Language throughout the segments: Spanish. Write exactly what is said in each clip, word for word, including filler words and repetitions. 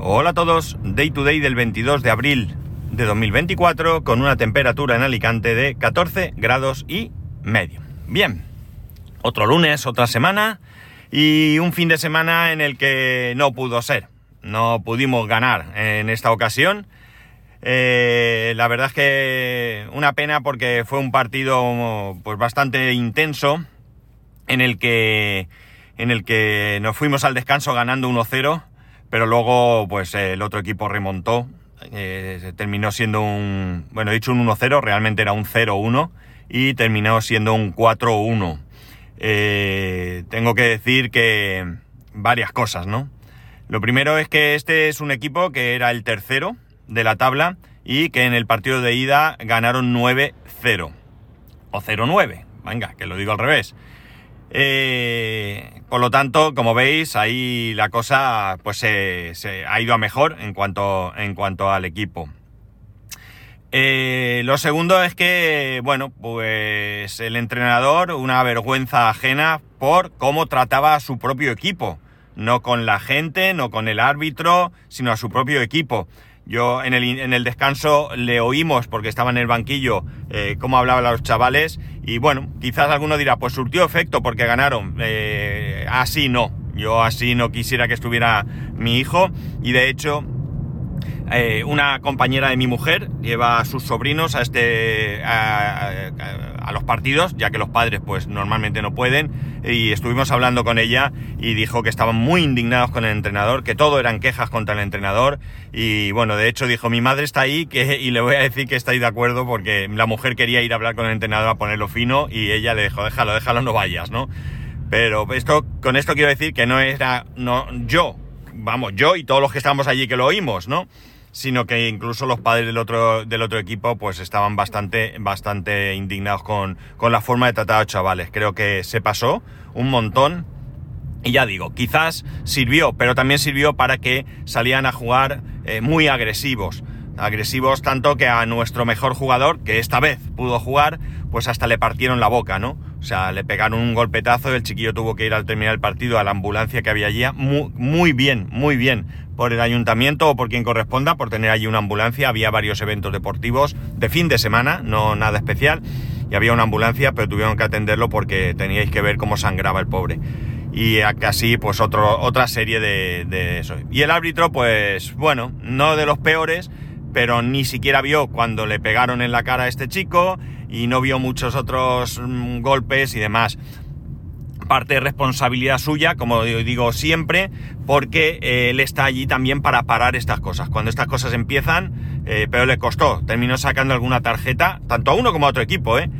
Hola a todos, Day to Day del veintidós de abril de dos mil veinticuatro con una temperatura en Alicante de catorce grados y medio. Bien, otro lunes, otra semana y un fin de semana en el que no pudo ser, no pudimos ganar en esta ocasión. Eh, la verdad es que una pena porque fue un partido pues bastante intenso en el que, en el que nos fuimos al descanso ganando uno cero. Pero luego, pues el otro equipo remontó, eh, terminó siendo un... Bueno, he dicho un uno cero, realmente era un cero uno y terminó siendo un cuatro uno. Eh, tengo que decir que varias cosas, ¿no? Lo primero es que este es un equipo que era el tercero de la tabla y que en el partido de ida ganaron nueve cero. O cero nueve, venga, que lo digo al revés. Eh, por lo tanto, como veis, ahí la cosa pues se, se ha ido a mejor en cuanto, en cuanto al equipo. Eh, lo segundo es que, bueno, pues el entrenador, una vergüenza ajena por cómo trataba a su propio equipo. No con la gente, no con el árbitro, sino a su propio equipo. Yo en el, en el descanso le oímos, porque estaba en el banquillo, eh, cómo hablaban los chavales, y bueno, quizás alguno dirá, pues surtió efecto porque ganaron. Eh, así no, yo así no quisiera que estuviera mi hijo, y de hecho, eh, una compañera de mi mujer lleva a sus sobrinos a este a, a, a los partidos, ya que los padres pues normalmente no pueden, y estuvimos hablando con ella y dijo que estaban muy indignados con el entrenador, que todo eran quejas contra el entrenador, y bueno, de hecho dijo, mi madre está ahí que, y le voy a decir que estáis de acuerdo porque la mujer quería ir a hablar con el entrenador a ponerlo fino y ella le dijo, déjalo, déjalo, no vayas, ¿no? Pero esto, con esto quiero decir que no era no yo, vamos, yo y todos los que estábamos allí que lo oímos, ¿no? Sino que incluso los padres del otro del otro equipo pues estaban bastante bastante indignados con, con la forma de tratar a los chavales. Creo que se pasó un montón y ya digo, quizás sirvió, pero también sirvió para que salieran a jugar eh, muy agresivos. Agresivos tanto que a nuestro mejor jugador, que esta vez pudo jugar, pues hasta le partieron la boca, ¿no? O sea, le pegaron un golpetazo y el chiquillo tuvo que ir al terminar el partido a la ambulancia que había allí. Muy, muy bien, muy bien por el ayuntamiento o por quien corresponda, por tener allí una ambulancia. Había varios eventos deportivos de fin de semana, no nada especial, y había una ambulancia, pero tuvieron que atenderlo porque teníais que ver cómo sangraba el pobre. Y casi pues otro, otra serie de, de eso. Y el árbitro, pues bueno, no de los peores, pero ni siquiera vio cuando le pegaron en la cara a este chico y no vio muchos otros mmm, golpes y demás. Parte de responsabilidad suya, como digo siempre, porque eh, él está allí también para parar estas cosas. Cuando estas cosas empiezan, eh, pero le costó, terminó sacando alguna tarjeta, tanto a uno como a otro equipo, ¿eh?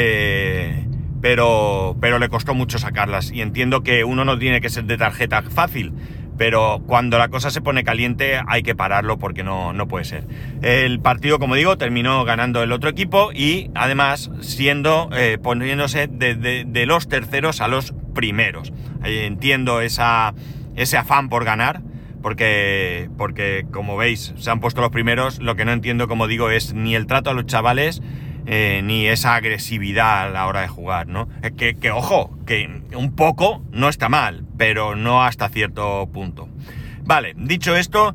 eh pero, pero le costó mucho sacarlas. Y entiendo que uno no tiene que ser de tarjeta fácil, pero cuando la cosa se pone caliente hay que pararlo porque no, no puede ser. El partido, como digo, terminó ganando el otro equipo y además siendo eh, poniéndose de, de, de los terceros a los primeros. Eh, entiendo esa, ese afán por ganar, porque, porque como veis se han puesto los primeros. Lo que no entiendo, como digo, es ni el trato a los chavales, Eh, ni esa agresividad a la hora de jugar, ¿no? Que, que, ojo, que un poco no está mal, pero no hasta cierto punto. Vale, dicho esto,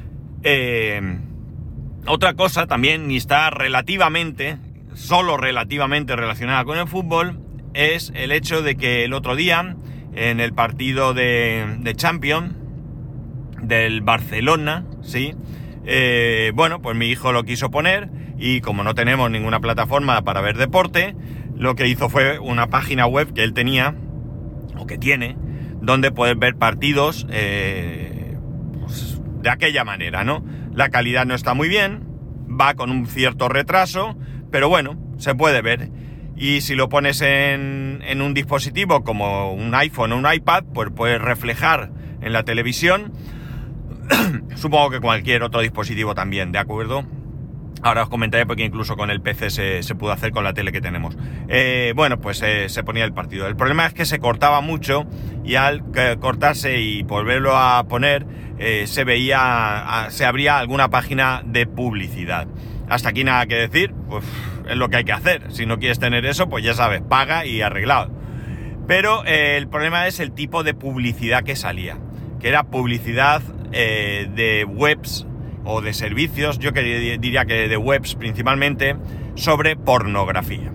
eh, otra cosa también, y está relativamente, solo relativamente relacionada con el fútbol, es el hecho de que el otro día, en el partido de, de Champions, del Barcelona, ¿sí? Eh, bueno, pues mi hijo lo quiso poner, y como no tenemos ninguna plataforma para ver deporte, lo que hizo fue una página web que él tenía, o que tiene, donde puedes ver partidos eh, pues, de aquella manera, ¿no? La calidad no está muy bien, va con un cierto retraso, pero bueno, se puede ver. Y si lo pones en, en un dispositivo como un iPhone o un iPad, pues puedes reflejar en la televisión. Supongo que cualquier otro dispositivo también, ¿de acuerdo? Ahora os comentaré porque incluso con el P C se, se pudo hacer con la tele que tenemos. Eh, bueno, pues eh, se ponía el partido. El problema es que se cortaba mucho y al eh, cortarse y volverlo a poner eh, se veía, a, se abría alguna página de publicidad. Hasta aquí nada que decir, pues es lo que hay que hacer. Si no quieres tener eso, pues ya sabes, paga y arreglado. Pero eh, el problema es el tipo de publicidad que salía, que era publicidad eh, de webs o de servicios, yo que diría que de webs principalmente, sobre pornografía.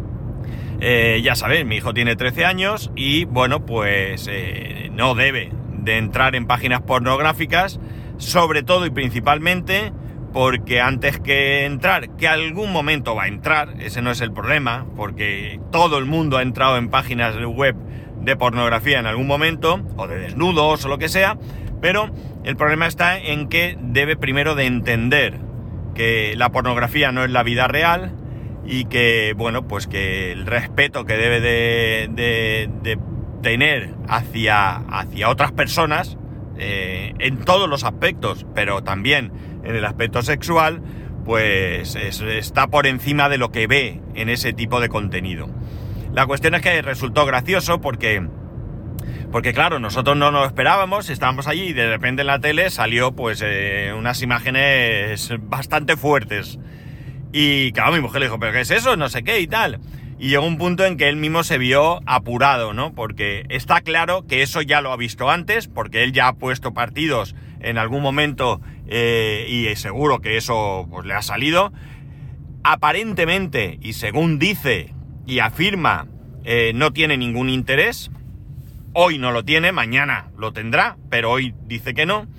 Eh, ya sabéis, mi hijo tiene trece años y bueno, pues eh, no debe de entrar en páginas pornográficas, sobre todo y principalmente porque antes que entrar, que algún momento va a entrar, ese no es el problema, porque todo el mundo ha entrado en páginas web de pornografía en algún momento, o de desnudos o lo que sea, pero el problema está en que debe primero de entender que la pornografía no es la vida real y que, bueno, pues que el respeto que debe de, de, de tener hacia, hacia otras personas, eh, en todos los aspectos, pero también en el aspecto sexual, pues es, está por encima de lo que ve en ese tipo de contenido. La cuestión es que resultó gracioso porque, porque claro, nosotros no nos lo esperábamos, estábamos allí y de repente en la tele salió pues eh, unas imágenes bastante fuertes. Y claro, mi mujer le dijo, ¿pero qué es eso? No sé qué y tal. Y llegó un punto en que él mismo se vio apurado, ¿no? Porque está claro que eso ya lo ha visto antes, porque él ya ha puesto partidos en algún momento eh, y seguro que eso pues, le ha salido. Aparentemente, y según dice y afirma, eh, no tiene ningún interés. Hoy no lo tiene, mañana lo tendrá, pero hoy dice que no.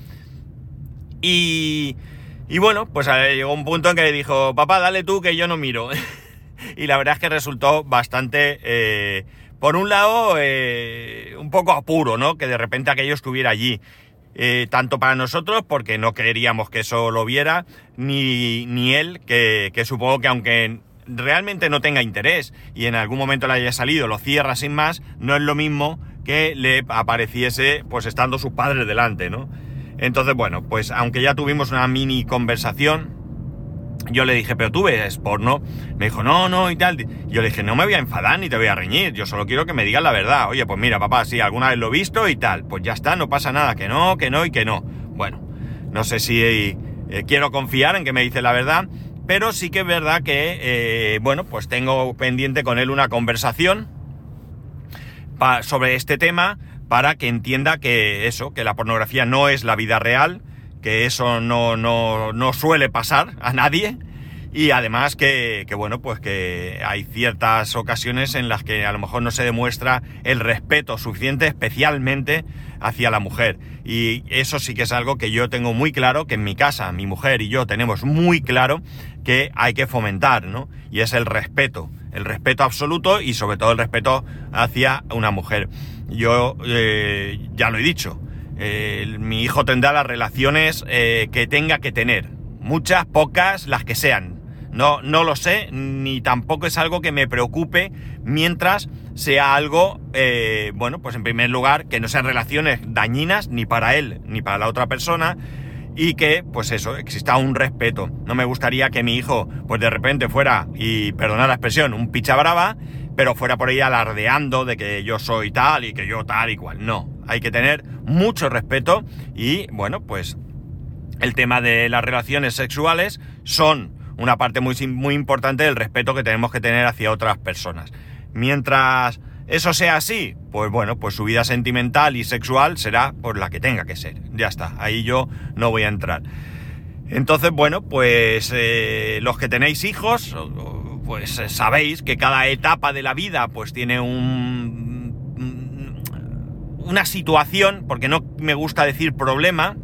Y... Y bueno, pues llegó un punto en que le dijo, papá, dale tú que yo no miro. Y la verdad es que resultó bastante, eh, por un lado, eh, un poco apuro, ¿no? Que de repente aquello estuviera allí. Eh, tanto para nosotros, porque no queríamos que eso lo viera, ni, ni él, que, que supongo que aunque realmente no tenga interés y en algún momento le haya salido, lo cierra sin más, no es lo mismo que le apareciese pues estando sus padres delante, ¿no? Entonces, bueno, pues aunque ya tuvimos una mini conversación, yo le dije, pero tú ves porno. Me dijo, no, no, y tal. Yo le dije, no me voy a enfadar ni te voy a reñir, yo solo quiero que me digas la verdad. Oye, pues mira, papá, sí, alguna vez lo he visto y tal. Pues ya está, no pasa nada, que no, que no y que no. Bueno, no sé si eh, quiero confiar en que me dice la verdad, pero sí que es verdad que, eh, bueno, pues tengo pendiente con él una conversación pa- sobre este tema, para que entienda que eso, que la pornografía no es la vida real, que eso no, no, no suele pasar a nadie, y además que, que bueno, pues que hay ciertas ocasiones en las que a lo mejor no se demuestra el respeto suficiente, especialmente hacia la mujer. Y eso sí que es algo que yo tengo muy claro, que en mi casa, mi mujer y yo tenemos muy claro que hay que fomentar, ¿no? Y es el respeto, el respeto absoluto y sobre todo el respeto hacia una mujer. Yo eh, ya lo he dicho, eh, mi hijo tendrá las relaciones eh, que tenga que tener, muchas, pocas, las que sean. No, no lo sé, ni tampoco es algo que me preocupe mientras sea algo, eh, bueno, pues en primer lugar, que no sean relaciones dañinas ni para él ni para la otra persona, y que, pues eso, exista un respeto. No me gustaría que mi hijo, pues de repente fuera, y perdonad la expresión, un picha brava, pero fuera por ahí alardeando de que yo soy tal y que yo tal y cual. No, hay que tener mucho respeto y, bueno, pues el tema de las relaciones sexuales son una parte muy, muy importante del respeto que tenemos que tener hacia otras personas. Mientras eso sea así, pues bueno, pues su vida sentimental y sexual será por la que tenga que ser. Ya está, ahí yo no voy a entrar. Entonces, bueno, pues eh, los que tenéis hijos, pues eh, sabéis que cada etapa de la vida pues tiene un, una situación, porque no me gusta decir problema,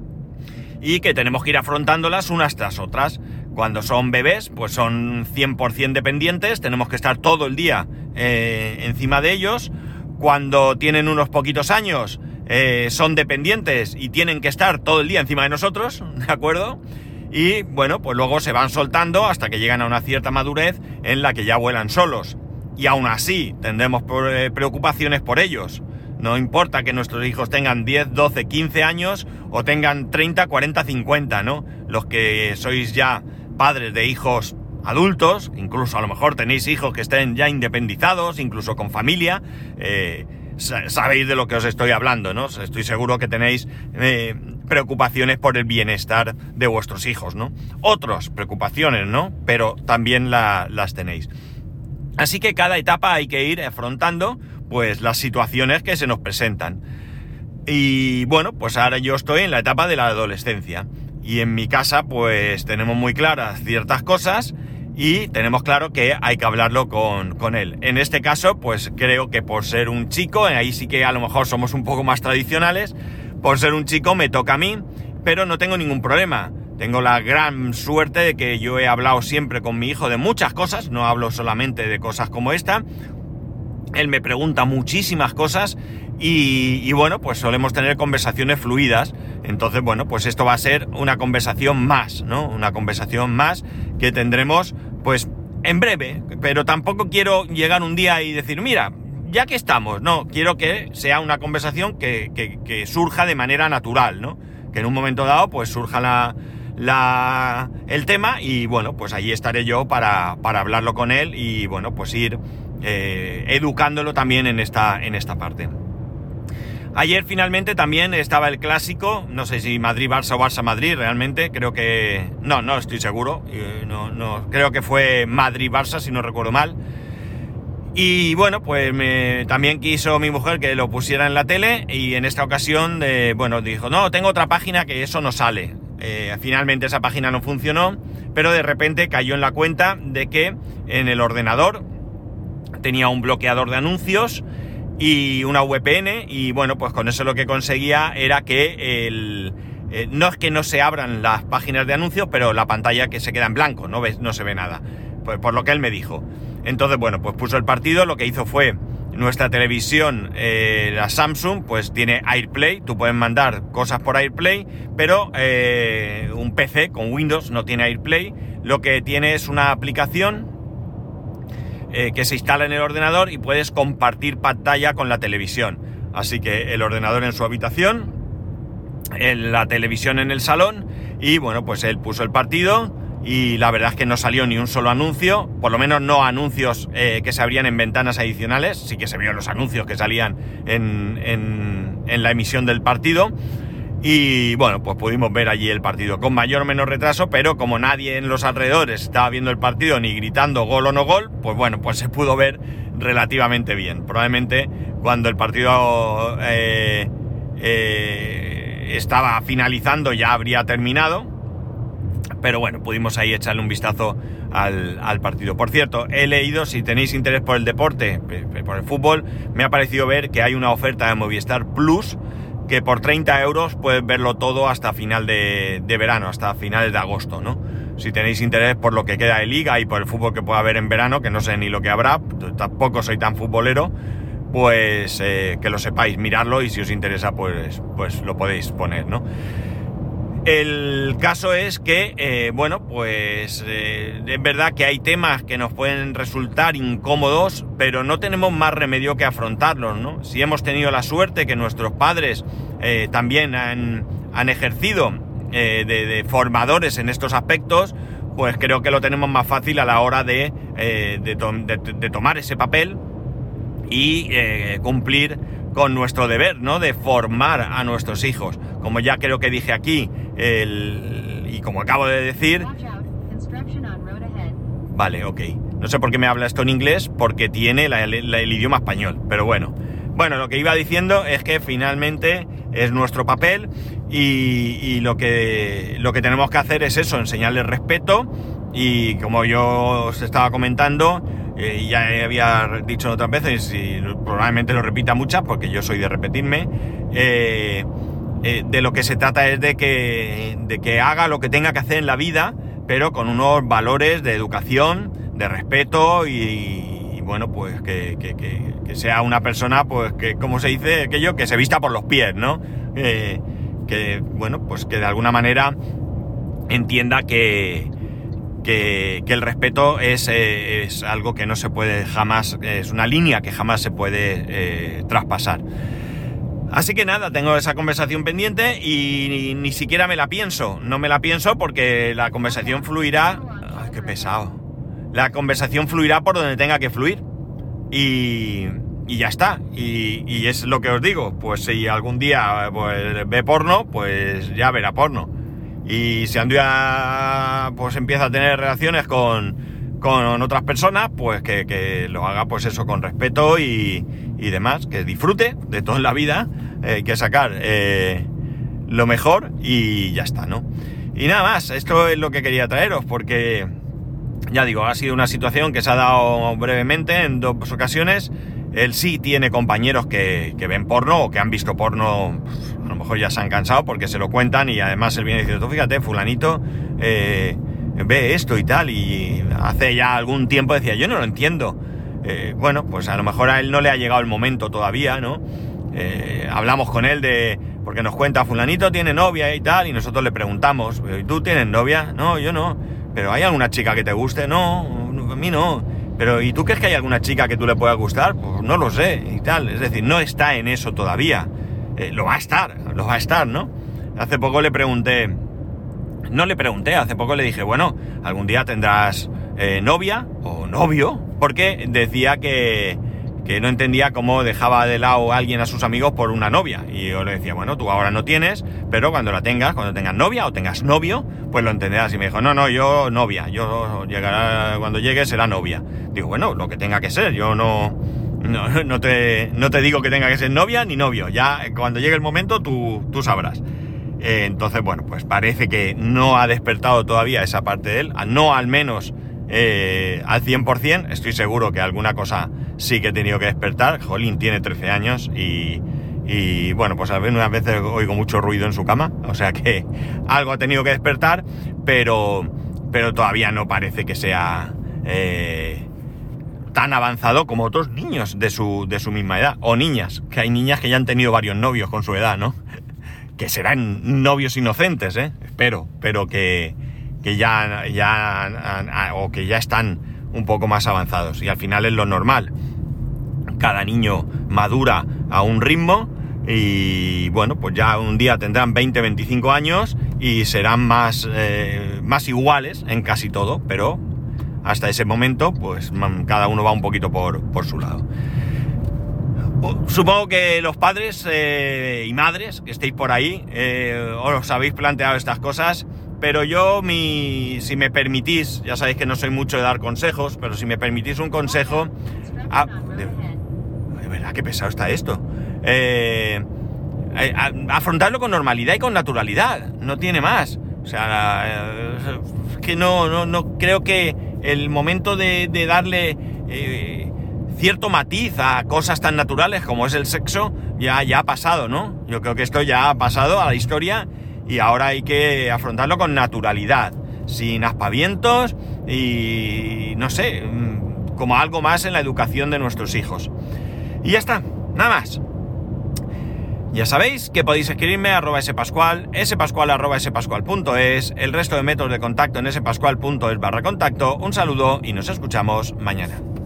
y que tenemos que ir afrontándolas unas tras otras. Cuando son bebés, pues son cien por ciento dependientes, tenemos que estar todo el día eh, encima de ellos. Cuando tienen unos poquitos años, eh, son dependientes y tienen que estar todo el día encima de nosotros, ¿de acuerdo? Y bueno, pues luego se van soltando hasta que llegan a una cierta madurez en la que ya vuelan solos. Y aún así tendremos preocupaciones por ellos. No importa que nuestros hijos tengan diez, doce, quince años o tengan treinta, cuarenta, cincuenta, ¿no? Los que sois ya padres de hijos adultos, incluso a lo mejor tenéis hijos que estén ya independizados, incluso con familia, eh, sabéis de lo que os estoy hablando, ¿no? Estoy seguro que tenéis eh, preocupaciones por el bienestar de vuestros hijos, ¿no? Otras preocupaciones, ¿no? Pero también la, las tenéis. Así que cada etapa hay que ir afrontando pues las situaciones que se nos presentan. Y bueno, pues ahora yo estoy en la etapa de la adolescencia. Y en mi casa pues tenemos muy claras ciertas cosas y tenemos claro que hay que hablarlo con, con él. En este caso pues creo que por ser un chico, ahí sí que a lo mejor somos un poco más tradicionales, por ser un chico me toca a mí, pero no tengo ningún problema. Tengo la gran suerte de que yo he hablado siempre con mi hijo de muchas cosas, no hablo solamente de cosas como esta. Él me pregunta muchísimas cosas y, y bueno, pues solemos tener conversaciones fluidas. Entonces, bueno, pues esto va a ser una conversación más, ¿no? Una conversación más que tendremos, pues, en breve. Pero tampoco quiero llegar un día y decir, mira, ya que estamos, no, quiero que sea una conversación que, que, que surja de manera natural, ¿no? Que en un momento dado, pues, surja la, la, el tema y, bueno, pues ahí estaré yo para, para hablarlo con él y, bueno, pues ir eh, educándolo también en esta, en esta parte. Ayer finalmente también estaba el clásico, no sé si Madrid-Barça o Barça-Madrid realmente, creo que... No, no estoy seguro, no, no, creo que fue Madrid-Barça si no recuerdo mal. Y bueno, pues me, también quiso mi mujer que lo pusiera en la tele y en esta ocasión, de, bueno, dijo, no, tengo otra página que eso no sale. Eh, finalmente esa página no funcionó, pero de repente cayó en la cuenta de que en el ordenador tenía un bloqueador de anuncios y una V P N y bueno, pues con eso lo que conseguía era que el... Eh, no es que no se abran las páginas de anuncios, pero la pantalla que se queda en blanco, no, ves, no se ve nada, pues por lo que él me dijo. Entonces, bueno, pues puso el partido, lo que hizo fue nuestra televisión, eh, la Samsung, pues tiene AirPlay, tú puedes mandar cosas por AirPlay, pero eh, un P C con Windows no tiene AirPlay, lo que tiene es una aplicación Eh, que se instala en el ordenador y puedes compartir pantalla con la televisión. Así que el ordenador en su habitación, el, la televisión en el salón y bueno, pues él puso el partido y la verdad es que no salió ni un solo anuncio, por lo menos no anuncios eh, que se abrían en ventanas adicionales, sí que se vieron los anuncios que salían en, en, en la emisión del partido. Y bueno, pues pudimos ver allí el partido con mayor o menor retraso, pero como nadie en los alrededores estaba viendo el partido ni gritando gol o no gol, pues bueno, pues se pudo ver relativamente bien. Probablemente cuando el partido eh, eh, estaba finalizando ya habría terminado, pero bueno, pudimos ahí echarle un vistazo al, al partido. Por cierto, he leído, si tenéis interés por el deporte, por el fútbol, me ha parecido ver que hay una oferta de Movistar Plus que por treinta euros puedes verlo todo hasta final de, de verano, hasta finales de agosto, ¿no? Si tenéis interés por lo que queda de liga y por el fútbol que pueda haber en verano, que no sé ni lo que habrá, tampoco soy tan futbolero, pues eh, que lo sepáis, miradlo y si os interesa, pues, pues lo podéis poner, ¿no? El caso es que, eh, bueno, pues eh, es verdad que hay temas que nos pueden resultar incómodos, pero no tenemos más remedio que afrontarlos, ¿no? Si hemos tenido la suerte que nuestros padres eh, también han, han ejercido eh, de, de formadores en estos aspectos, pues creo que lo tenemos más fácil a la hora de, eh, de, to- de, de tomar ese papel y eh, cumplir con nuestro deber, ¿no? De formar a nuestros hijos. Como ya creo que dije aquí, el, y como acabo de decir... Vale, ok. No sé por qué me habla esto en inglés, porque tiene la, la, el idioma español, pero bueno. Bueno, lo que iba diciendo es que finalmente es nuestro papel y, y lo, que, lo que tenemos que hacer es eso, enseñarles respeto y como yo os estaba comentando... Eh, ya había dicho otras veces y probablemente lo repita muchas porque yo soy de repetirme, eh, eh, de lo que se trata es de que, de que haga lo que tenga que hacer en la vida, pero con unos valores de educación, de respeto y, y bueno, pues que, que, que, que sea una persona, pues que, como se dice aquello, que se vista por los pies, ¿no? Eh, que, bueno, pues que de alguna manera entienda que Que, que el respeto es, eh, es algo que no se puede jamás, es una línea que jamás se puede eh, traspasar. Así que nada, tengo esa conversación pendiente y ni, ni siquiera me la pienso, no me la pienso porque la conversación fluirá... ¡Ay, qué pesado! La conversación fluirá por donde tenga que fluir y, y ya está. Y, y es lo que os digo, pues si algún día pues, ve porno, pues ya verá porno. Y si un día pues empieza a tener relaciones con, con otras personas, pues que, que lo haga pues eso con respeto y, y demás, que disfrute de todo en la vida, eh, hay que sacar eh, lo mejor y ya está, ¿no? Y nada más, esto es lo que quería traeros, porque ya digo, ha sido una situación que se ha dado brevemente en dos ocasiones. Él sí tiene compañeros que, que ven porno o que han visto porno, pues, a lo mejor ya se han cansado porque se lo cuentan, y además él viene diciendo, tú fíjate, fulanito eh, ve esto y tal, y hace ya algún tiempo decía, yo no lo entiendo. Eh, bueno, pues a lo mejor a él no le ha llegado el momento todavía, ¿no? Eh, hablamos con él de... porque nos cuenta, fulanito tiene novia y tal, y nosotros le preguntamos, ¿y tú tienes novia? No, yo no. ¿Pero hay alguna chica que te guste? No, a mí no. ¿Pero y tú crees que hay alguna chica que tú le pueda gustar? Pues no lo sé y tal. Es decir, no está en eso todavía. Eh, lo va a estar, lo va a estar, ¿no? Hace poco le pregunté... No le pregunté, hace poco le dije, bueno, algún día tendrás eh, novia o novio, porque decía que... que no entendía cómo dejaba de lado a alguien a sus amigos por una novia. Y yo le decía, bueno, tú ahora no tienes, pero cuando la tengas, cuando tengas novia o tengas novio, pues lo entenderás. Y me dijo, no, no, yo novia, yo llegará, cuando llegue será novia. Digo, bueno, lo que tenga que ser, yo no, no, no, te, no te digo que tenga que ser novia ni novio, ya cuando llegue el momento tú, tú sabrás. Eh, entonces, bueno, pues parece que no ha despertado todavía esa parte de él, no al menos... Eh, al cien por ciento, estoy seguro que alguna cosa sí que he tenido que despertar. Jolín tiene trece años y, y bueno, pues algunas veces oigo mucho ruido en su cama, o sea que algo ha tenido que despertar, pero, pero todavía no parece que sea eh, tan avanzado como otros niños de su, de su misma edad, o niñas, que hay niñas que ya han tenido varios novios con su edad, ¿no? Que serán novios inocentes, ¿eh? Espero, pero que... que ya, ya o que ya están un poco más avanzados, y al final es lo normal, cada niño madura a un ritmo y bueno, pues ya un día tendrán veinte, veinticinco años y serán más, eh, más iguales en casi todo, pero hasta ese momento pues cada uno va un poquito por, por su lado. Supongo que los padres eh, y madres que estéis por ahí eh, os habéis planteado estas cosas. Pero yo, mi, si me permitís, ya sabéis que no soy mucho de dar consejos, pero si me permitís un consejo... Ah, de, de verdad, qué pesado está esto. Eh, a, a, afrontarlo con normalidad y con naturalidad, no tiene más. O sea, eh, que no, no, no creo que el momento de, de darle eh, cierto matiz a cosas tan naturales como es el sexo ya, ya ha pasado, ¿no? Yo creo que esto ya ha pasado a la historia. Y ahora hay que afrontarlo con naturalidad, sin aspavientos y, no sé, como algo más en la educación de nuestros hijos. Y ya está, nada más. Ya sabéis que podéis escribirme a arroba spascual, spascual arroba spascual punto es, el resto de métodos de contacto en spascual punto es barra contacto. Un saludo y nos escuchamos mañana.